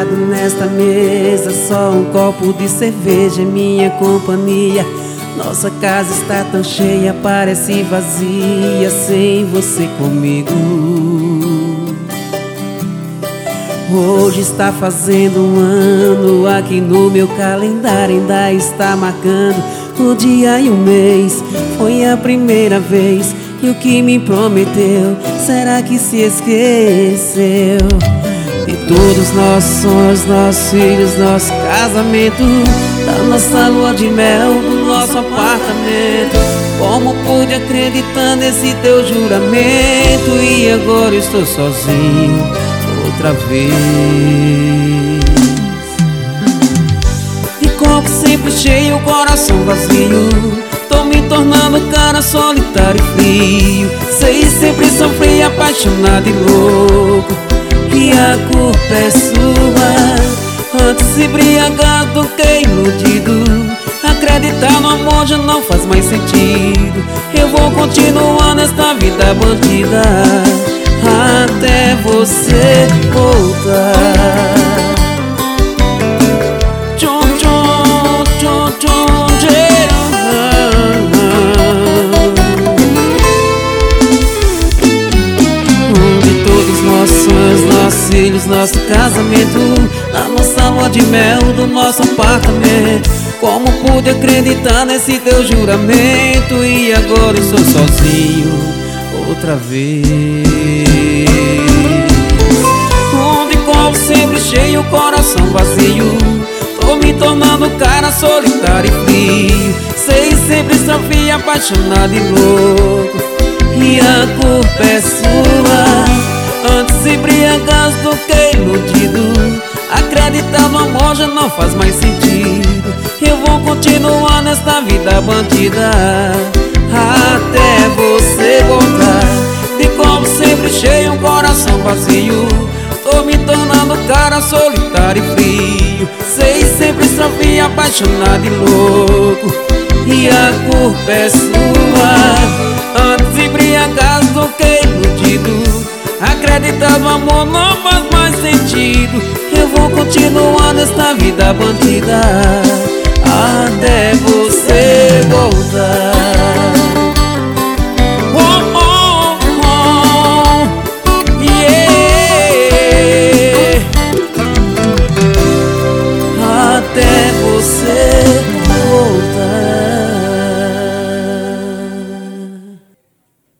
sentado nesta mesa, só um copo de cerveja é minha companhia. Nossa casa está tão cheia, parece vazia sem você comigo. Hoje está fazendo um ano, aqui no meu calendário ainda está marcando o dia e o mês. Foi a primeira vez, e o que me prometeu, será que se esqueceu? De todos nossos sonhos, nossos filhos, nosso casamento, da nossa lua de mel, do nosso apartamento. Como pude acreditar nesse teu juramento? E agora eu estou sozinho outra vez. De copo sempre cheio, coração vazio, tô me tornando cara solitário e frio. Sei sempre sofri, apaixonado e louco, e a culpa é sua. Antes embriagado do que iludido, acreditar no amor já não faz mais sentido. Eu vou continuar nesta vida bandida até você voltar. Tchum, tchum, tchum, tchum, de todos nossos sonhos, nossos filhos, nosso casamento, da nossa lua de mel, do nosso apartamento. Como pude acreditar nesse teu juramento? E agora eu sou sozinho outra vez. De copo sempre cheio, coração vazio, tô me tornando cara solitário e frio. Sei sempre sofri, apaixonado e louco, e a culpa é sua. Antes embriagado do que iludido, acreditar no amor já não faz mais sentido. Eu vou continuar nesta vida bandida até você voltar. De copo sempre cheio, um coração vazio, tô me tornando cara solitário e frio. Sei sempre sofri, apaixonado e louco, e a culpa é sua. Antes embriagado do que iludido, acreditar no amor não faz mais sentido. Eu vou continuar nesta vida bandida até você voltar.